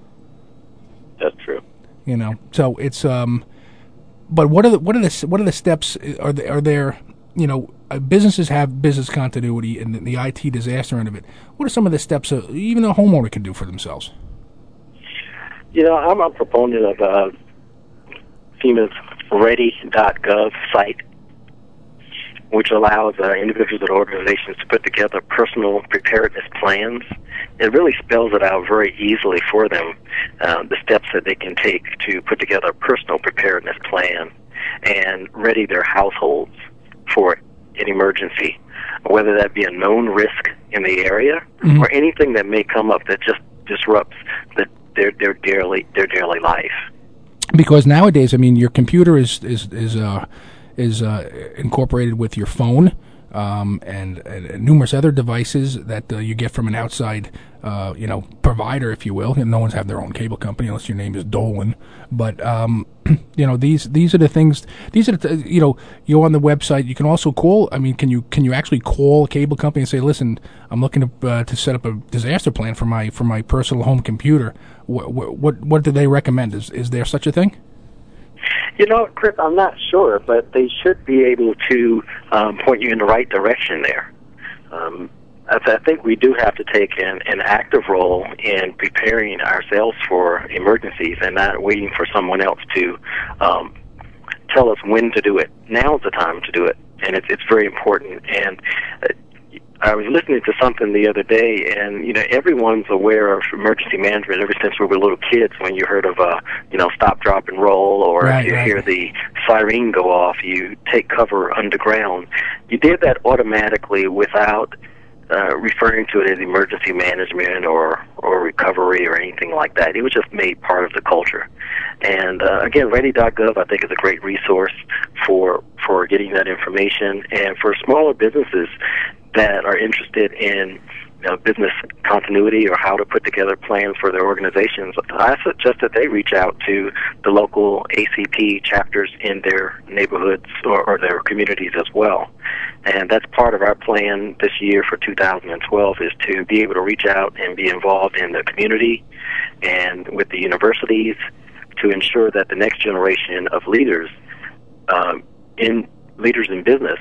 That's true. You know, so it's, um, but what are the, what are the, what are the steps, are there, are there, you know, uh, businesses have business continuity and the, the I T disaster end of it. What are some of the steps uh, even a homeowner can do for themselves? You know, I'm a proponent of uh, FEMA's ready dot gov site, which allows uh, individuals and organizations to put together personal preparedness plans. It really spells it out very easily for them, uh, the steps that they can take to put together a personal preparedness plan and ready their households for an emergency, whether that be a known risk in the area mm-hmm. or anything that may come up that just disrupts the, their their daily their daily life. Because nowadays, I mean, your computer is is is uh, is uh, incorporated with your phone um, and, and numerous other devices that uh, you get from an outside, uh, you know, provider, if you will. And no one's have their own cable company unless your name is Dolan. But um, you know, these these are the things. These are the th- you know, you're on the website. You can also call. I mean, can you can you actually call a cable company and say, listen, I'm looking to uh, to set up a disaster plan for my for my personal home computer. What what what do they recommend? Is is there such a thing? You know, Chris, I'm not sure, but they should be able to um, point you in the right direction there. Um, I, th- I think we do have to take an, an active role in preparing ourselves for emergencies and not waiting for someone else to um, tell us when to do it. Now's the time to do it, and it's, it's very important. And uh, I was listening to something the other day, and, you know, everyone's aware of emergency management ever since we were little kids. When you heard of, uh, you know, stop, drop, and roll, or right, if you right. hear the siren go off, you take cover underground. You did that automatically without uh, referring to it as emergency management or, or recovery or anything like that. It was just made part of the culture. And, uh, again, ready dot gov, I think, is a great resource for for getting that information. And for smaller businesses that are interested in, you know, business continuity or how to put together plans for their organizations, I suggest that they reach out to the local A C P chapters in their neighborhoods or, or their communities as well. And that's part of our plan this year for two thousand twelve, is to be able to reach out and be involved in the community and with the universities to ensure that the next generation of leaders um, in leaders in business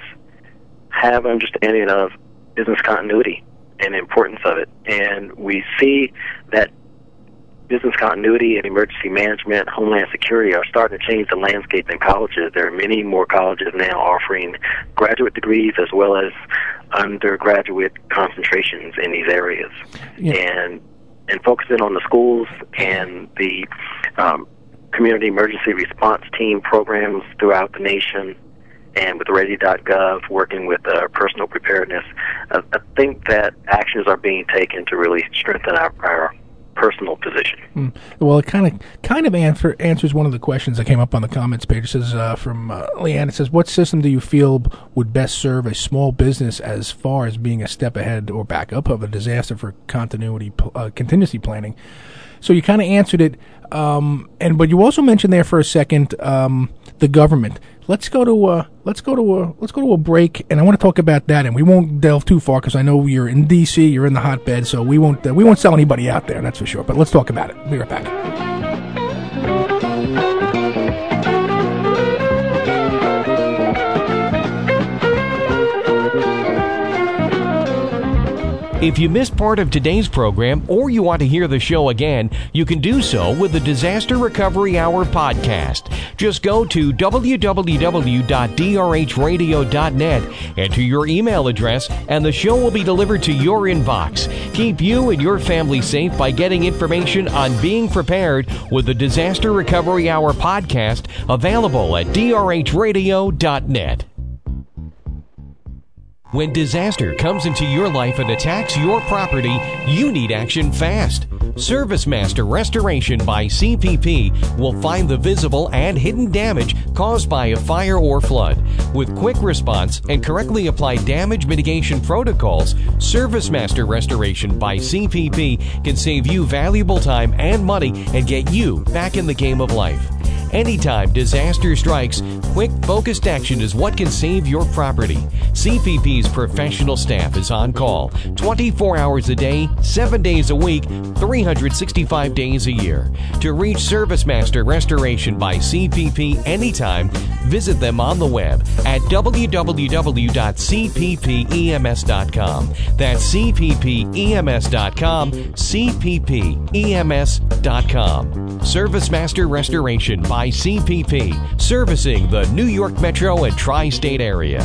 have understanding of business continuity and the importance of it. And we see that business continuity and emergency management, homeland security are starting to change the landscape in colleges. There are many more colleges now offering graduate degrees as well as undergraduate concentrations in these areas. Yeah. And and focusing on the schools and the um, community emergency response team programs throughout the nation, and with ready dot gov, working with uh, personal preparedness, uh, I think that actions are being taken to really strengthen our, our personal position. Mm. Well, it kind of kind of answer, answers one of the questions that came up on the comments page. It says uh, from uh, Leanne, it says, what system do you feel would best serve a small business as far as being a step ahead or back up of a disaster for continuity uh, contingency planning? So you kind of answered it, um, and but you also mentioned there for a second um, the government. Let's go to uh, let's go to a let's go to a break, and I want to talk about that. And we won't delve too far because I know you're in D C, you're in the hotbed, so we won't uh, we won't sell anybody out there, that's for sure. But let's talk about it. Be right back. If you missed part of today's program or you want to hear the show again, you can do so with the Disaster Recovery Hour podcast. Just go to w w w dot d r h radio dot net, enter your email address, and the show will be delivered to your inbox. Keep you and your family safe by getting information on being prepared with the Disaster Recovery Hour podcast, available at d r h radio dot net. When disaster comes into your life and attacks your property, you need action fast. ServiceMaster Restoration by C P P will find the visible and hidden damage caused by a fire or flood. With quick response and correctly applied damage mitigation protocols, ServiceMaster Restoration by C P P can save you valuable time and money and get you back in the game of life. Anytime disaster strikes, quick, focused action is what can save your property. C P P's professional staff is on call twenty-four hours a day, seven days a week, three hundred sixty-five days a year. To reach ServiceMaster Restoration by C P P anytime, visit them on the web at w w w dot c p p e m s dot com. That's c p p e m s dot com, c p p e m s dot com. ServiceMaster Restoration by C P P, servicing the New York Metro and Tri-State area.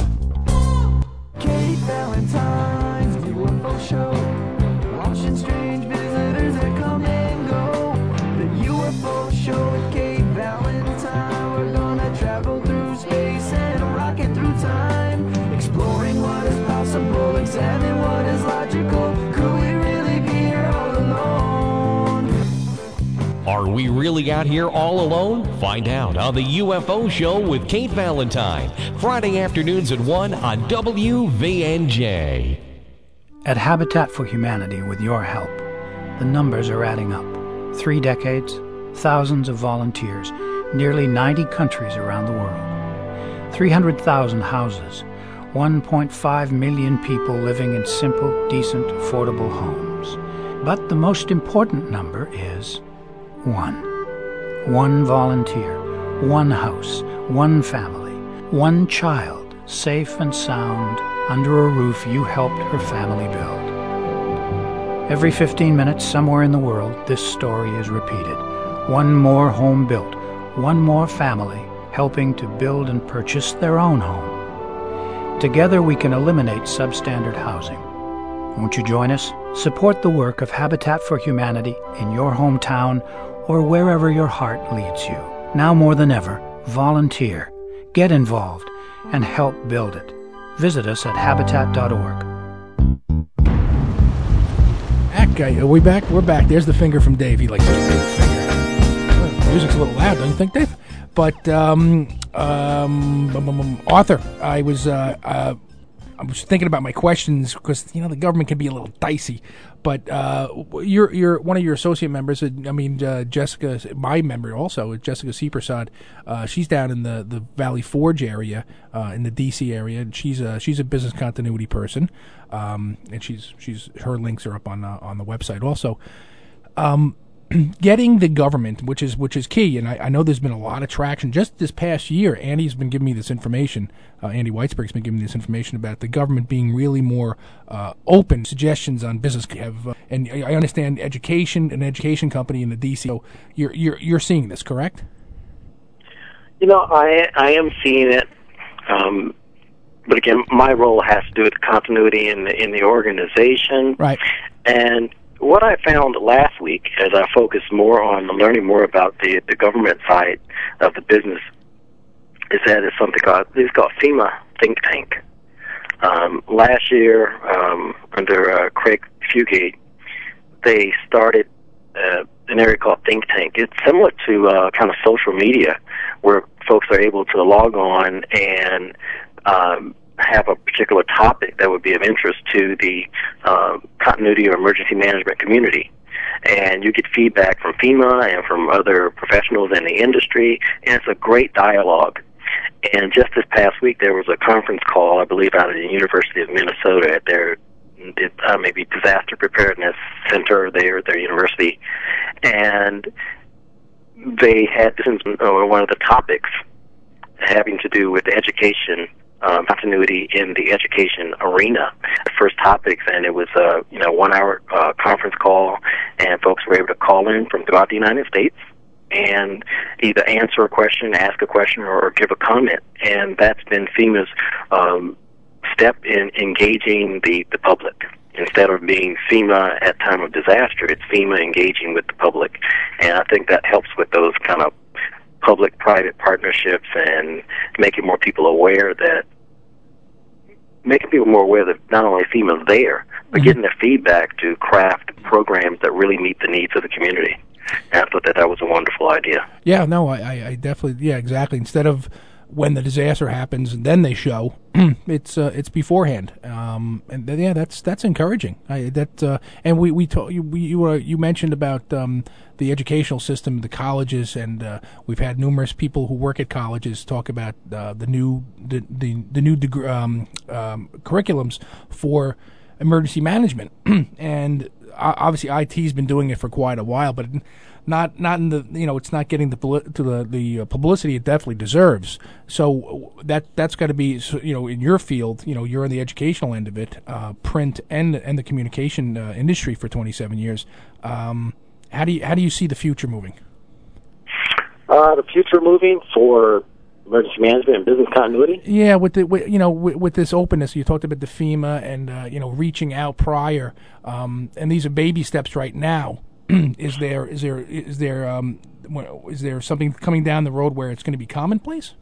Kate Valentine's U F O show, launching strange visitors that come and go. The U F O show with Kate Valentine. We're gonna travel through space and a rocket through time, exploring what is possible, examine what is logical. Could we really be here all alone? Are we really out here all alone? Find out on the U F O Show with Kate Valentine, Friday afternoons at one on W V N J. At Habitat for Humanity, with your help, the numbers are adding up. Three decades, thousands of volunteers, nearly ninety countries around the world, three hundred thousand houses, one point five million people living in simple, decent, affordable homes. But the most important number is one. One volunteer, one house, one family, one child, safe and sound, under a roof you helped her family build. Every fifteen minutes, somewhere in the world, this story is repeated. One more home built, one more family helping to build and purchase their own home. Together we can eliminate substandard housing. Won't you join us? Support the work of Habitat for Humanity in your hometown or wherever your heart leads you. Now more than ever, volunteer, get involved, and help build it. Visit us at habitat dot org. Okay, are we back? We're back. There's the finger from Dave. He likes to give me the finger. Well, the music's a little loud, don't you think, Dave? But, um, um, um, um Arthur, I was, uh, uh, I was thinking about my questions because, you know, the government can be a little dicey. But uh, you're, you're one of your associate members. I mean, uh, Jessica, my member also, Jessica C. Prasad. Uh, she's down in the, the Valley Forge area, uh, in the D C area, and she's a she's a business continuity person. Um, and she's she's her links are up on uh, on the website also. Um, getting the government, which is which is key, and I, I know there's been a lot of traction just this past year. Andy's been giving me this information. Uh, Andy Weisberg's been giving me this information about the government being really more uh, open suggestions on business. Have uh, and I understand education, an education company in the D C. So you're you're you're seeing this, correct? You know, I I am seeing it, um, but again, my role has to do with continuity in the, in the organization, right? And what I found last week, as I focused more on learning more about the the government side of the business, is that it's something called it's called FEMA Think Tank. Um, last year, um, under uh, Craig Fugate, they started uh, an area called Think Tank. It's similar to uh, kind of social media, where folks are able to log on and um, have a particular topic that would be of interest to the uh, continuity or emergency management community. And you get feedback from FEMA and from other professionals in the industry, and it's a great dialogue. And just this past week, there was a conference call, I believe, out of the University of Minnesota at their uh, maybe disaster preparedness center there at their university. And they had this uh, one of the topics having to do with education, um, continuity in the education arena. The first topics, and it was a you know one hour uh, conference call, and folks were able to call in from throughout the United States and either answer a question, ask a question, or give a comment. And that's been FEMA's um, step in engaging the, the public. Instead of being FEMA at time of disaster, it's FEMA engaging with the public. And I think that helps with those kind of public-private partnerships and making more people aware that, making people more aware that not only FEMA's there, but mm-hmm. getting their feedback to craft programs that really meet the needs of the community. And I thought that that was a wonderful idea. Yeah, no, I, I definitely, yeah, exactly. Instead of when the disaster happens and then they show, it's uh, it's beforehand. Um, and th- yeah, that's that's encouraging. I, that uh, and we we told you we, you uh, you mentioned about um, the educational system, the colleges, and uh, we've had numerous people who work at colleges talk about uh, the new the the, the new deg- um, um, curriculums for emergency management, and obviously I T's been doing it for quite a while, but not not in the you know it's not getting the to the the publicity it definitely deserves. So that that's got to be you know in your field, you know you're in the educational end of it, uh, print and and the communication uh, industry for twenty-seven years. Um, how do you how do you see the future moving? Uh, the future moving for emergency management and business continuity? Yeah, with the with, you know with, with this openness, you talked about the FEMA and uh, you know reaching out prior, um, and these are baby steps right now. is there is there is there um, is there something coming down the road where it's going to be commonplace?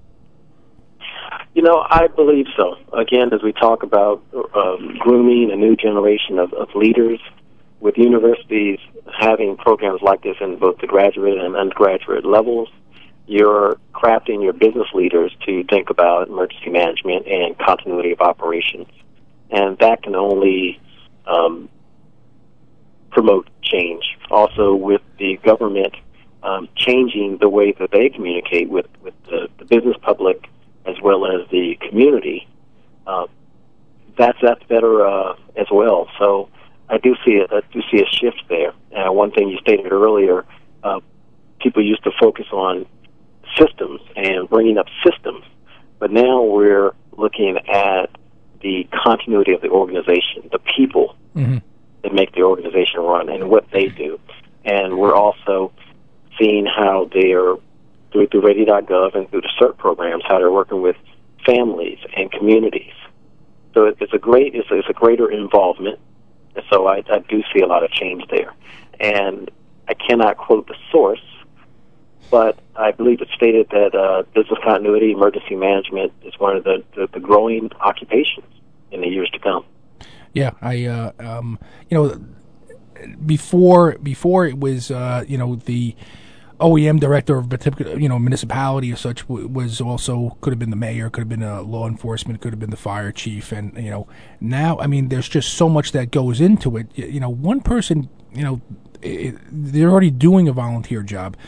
You know, I believe so. Again, as we talk about um, grooming a new generation of, of leaders, with universities having programs like this in both the graduate and undergraduate levels, you're crafting your business leaders to think about emergency management and continuity of operations. And that can only um, promote change. Also, with the government um, changing the way that they communicate with, with the, the business public as well as the community, uh, that's that's better uh, as well. So I do see a, I do see a shift there. Uh, one thing you stated earlier, uh, people used to focus on systems and bringing up systems, but now we're looking at the continuity of the organization, the people mm-hmm. that make the organization run and what they do. And we're also seeing how they're, through, through ready dot gov and through the CERT programs, how they're working with families and communities. So it's a great, it's a, it's a greater involvement. And so I, I do see a lot of change there. And I cannot quote the source, but I believe it's stated that uh, business continuity, emergency management is one of the, the, the growing occupations in the years to come. Yeah, I, uh, um, you know, before before it was, uh, you know, the O E M director of a you know municipality or such was also could have been the mayor, could have been a law enforcement, could have been the fire chief, and you know now I mean there's just so much that goes into it. You know, one person, you know, it, they're already doing a volunteer job.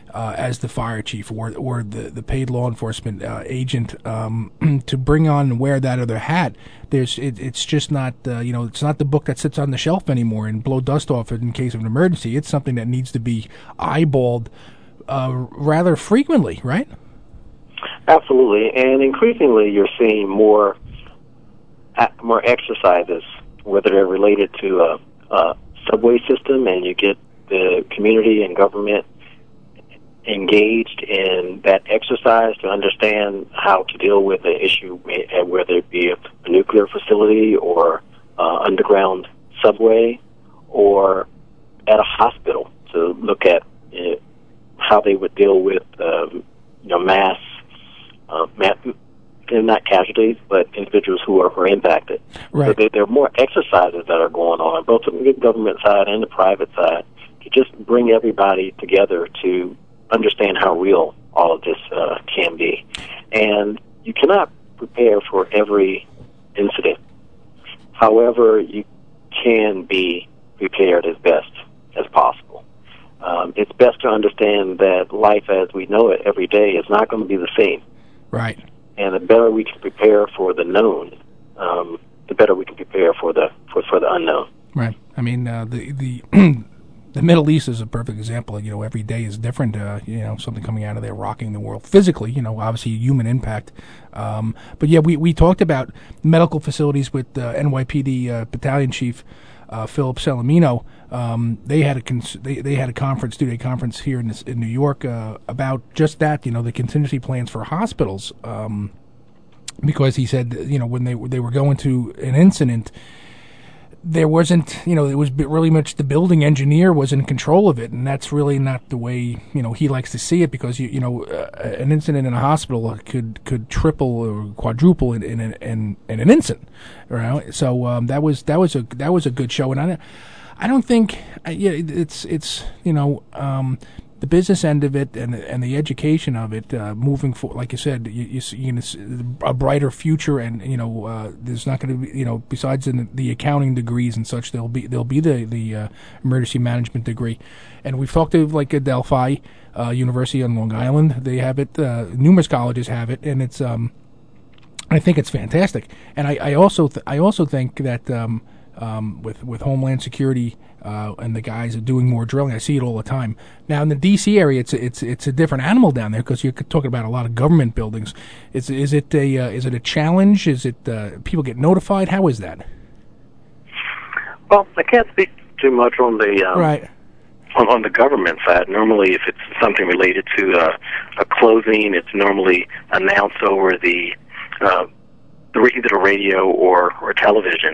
uh, as the fire chief or or the, the paid law enforcement uh, agent um, to bring on and wear that other hat. There's it, it's just not uh, you know it's not the book that sits on the shelf anymore and blow dust off it in case of an emergency. It's something that needs to be eyeballed uh, rather frequently, right? Absolutely, and increasingly you're seeing more more exercises, whether they're related to a, a subway system, and you get the community and government engaged in that exercise to understand how to deal with the issue, whether it be a nuclear facility or uh, underground subway, or at a hospital to look at uh, how they would deal with um, you know mass. Uh, mass and not casualties, but individuals who are, who are impacted. Right. So there, there are more exercises that are going on, both on the government side and the private side, to just bring everybody together to understand how real all of this uh, can be. And you cannot prepare for every incident. However, you can be prepared as best as possible. Um, it's best to understand that life as we know it every day is not going to be the same. Right. And the better we can prepare for the known, um, the better we can prepare for the for, for the unknown. Right. I mean, uh, the the the Middle East is a perfect example. You know, every day is different. Uh, you know, something coming out of there rocking the world physically. You know, obviously human impact. Um, but yeah, we we talked about medical facilities with uh, N Y P D uh, Battalion Chief uh, Philip Salamino. Um, they had a cons- they they had a conference, two day conference here in this, in New York uh, about just that. You know, the contingency plans for hospitals. Um, because he said, you know, when they they were going to an incident, there wasn't, you know, it was really much the building engineer was in control of it, and that's really not the way, you know, he likes to see it, because you you know uh, an incident in a hospital could could triple or quadruple in in, in, in an instant, right? So um, that was that was a that was a good show, and I I don't think yeah it's it's you know. Um, the business end of it and and the education of it, uh, moving forward, like you said, you, you, you know, a brighter future, and you know, uh, there's not going to be, you know, besides the, the accounting degrees and such, there'll be there'll be the the uh, emergency management degree, and we've talked to like a Delphi uh, University on Long Island, they have it, uh, numerous colleges have it, and it's um, I think it's fantastic, and I, I also th- I also think that um, um, with with Homeland Security. Uh, and the guys are doing more drilling. I see it all the time. Now in the D C area, it's a, it's it's a different animal down there, because you're talking about a lot of government buildings. Is is it a uh, is it a challenge? Is it uh, people get notified? How is that? Well, I can't speak too much on the um, right on, on the government side. Normally, if it's something related to uh, a closing, it's normally announced over the uh, the either the radio or or television.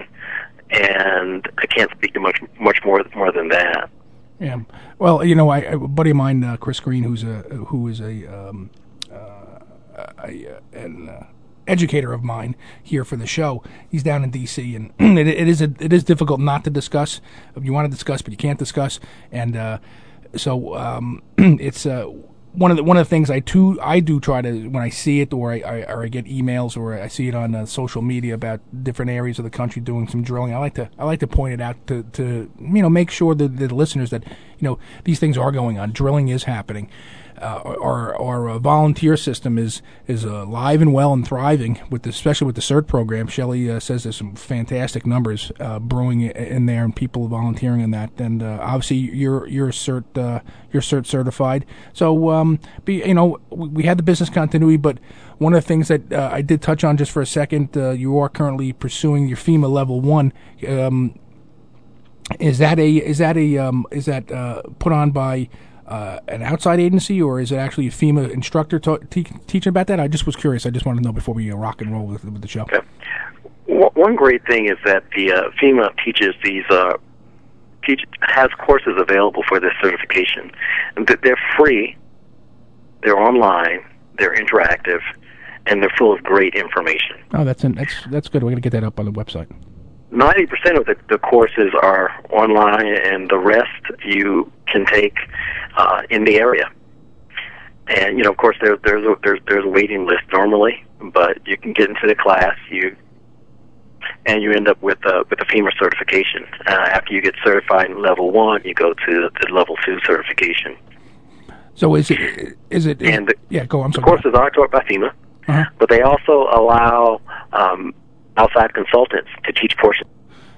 And I can't speak to much much more more than that. Yeah, well, you know, I, a buddy of mine, uh, Chris Green, who's a who is a, um, uh, a an uh, educator of mine here for the show. He's down in D C, and it, it is a, it is difficult not to discuss. You want to discuss, but you can't discuss, and uh, so um, it's. Uh, One of the one of the things I too I do try to, when I see it, or I, I or I get emails, or I see it on uh, social media about different areas of the country doing some drilling, I like to I like to point it out to, to you know make sure that the listeners that you know these things are going on. Drilling is happening. Uh, our our uh, volunteer system is is uh, alive and well and thriving, with the, especially with the CERT program. Shelley uh, says there's some fantastic numbers uh, brewing in there, and people volunteering in that. And uh, obviously you're you're CERT uh, you're CERT certified. So um, be, you know we had the business continuity, but one of the things that uh, I did touch on just for a second, uh, you are currently pursuing your FEMA level one. Um, is that a is that a um, is that uh, put on by Uh, an outside agency, or is it actually a FEMA instructor ta- te- teaching about that? I just was curious. I just wanted to know before we uh, rock and roll with, with the show. Okay. One great thing is that the uh, FEMA teaches these uh, teach has courses available for this certification, and they're free, they're online, they're interactive, and they're full of great information. Oh, that's an, that's that's good. We're going to get that up on the website. ninety percent of the, the courses are online, and the rest you can take uh, in the area. And you know, of course, there, there's a, there's there's a waiting list normally, but you can get into the class, you and you end up with a with a FEMA certification. Uh, after you get certified in level one, you go to the level two certification. So is it is it? Is, and the, yeah, go. I'm sorry. the courses are taught by FEMA, uh-huh. but they also allow um, outside consultants to teach portions.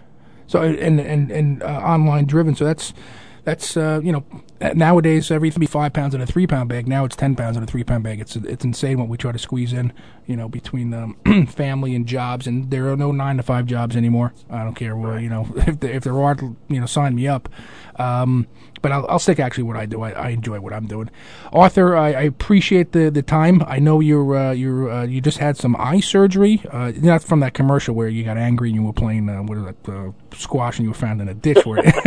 So and and and uh, online driven. So that's that's uh, you know nowadays everything be five pounds in a three pound bag. Now it's ten pounds in a three pound bag. It's it's insane what we try to squeeze in. You know between um, family and jobs, and there are no nine to five jobs anymore. I don't care. Well, you know if there, if there are, you know, sign me up. Um, but I'll, I'll stick actually what I do. I, I enjoy what I'm doing. Arthur, I, I appreciate the, the time. I know you're uh, you're uh, you just had some eye surgery. Uh, not from that commercial where you got angry and you were playing uh, what is that uh, squash and you were found in a ditch for it.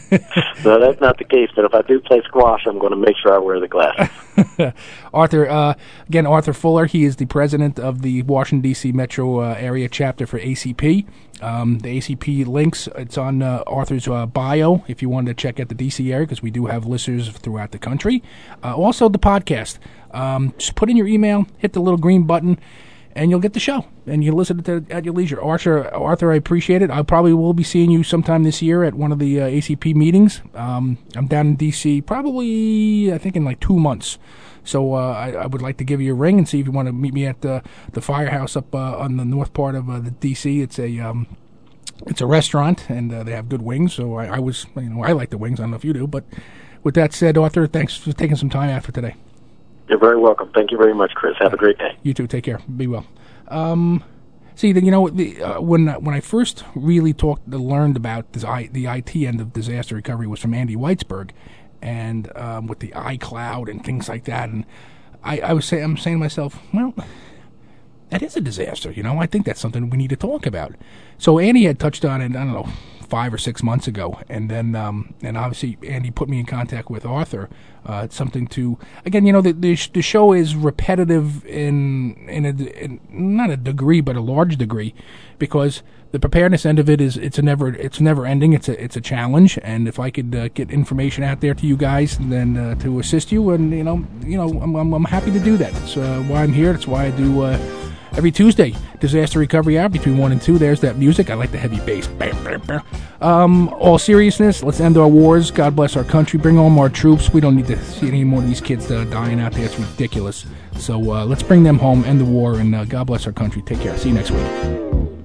No, that's not the case. But if I do play squash, I'm going to make sure I wear the glasses. Arthur, uh, again, Arthur Fuller. He is the president of the Washington D C Metro uh, area chapter for A C P. Um, the A C P links, it's on uh, Arthur's uh, bio if you wanted to check out the D C area, because we do have listeners throughout the country. Uh, also, the podcast. Um, just put in your email, hit the little green button, and you'll get the show. And you listen to it at your leisure. Arthur, Arthur, I appreciate it. I probably will be seeing you sometime this year at one of the uh, A C P meetings. Um, I'm down in D C probably, I think, in like two months. So uh, I, I would like to give you a ring and see if you want to meet me at the the Firehouse up uh, on the north part of uh, the D C. It's a um, it's a restaurant, and uh, they have good wings. So I, I was, you know, I like the wings. I don't know if you do, but with that said, Arthur, thanks for taking some time out for today. You're very welcome. Thank you very much, Chris. Have a great day. You too. Take care. Be well. Um, see, you know, the, uh, when when I first really talked, learned about this, I, the I T end of disaster recovery was from Andy Weitzberg. And um, with the iCloud and things like that, and I, I was saying, I'm saying to myself, well, that is a disaster, you know. I think that's something we need to talk about. So Andy had touched on it, I don't know, five or six months ago, and then um, and obviously Andy put me in contact with Arthur. Uh, it's something to, again, you know, the the, the show is repetitive in in, a, in not a degree, but a large degree, because the preparedness end of it is it's a never it's never ending. It's a it's a challenge, and if I could uh, get information out there to you guys, then uh, to assist you, and you know you know I'm I'm, I'm happy to do that. That's uh, why I'm here. That's why I do uh, every Tuesday disaster recovery hour between one and two. There's that music. I like the heavy bass. Bam, bam, bam. Um, all seriousness, let's end our wars. God bless our country. Bring home our troops. We don't need to see any more of these kids uh, dying out there. It's ridiculous. So uh, let's bring them home, end the war, and uh, God bless our country. Take care. See you next week.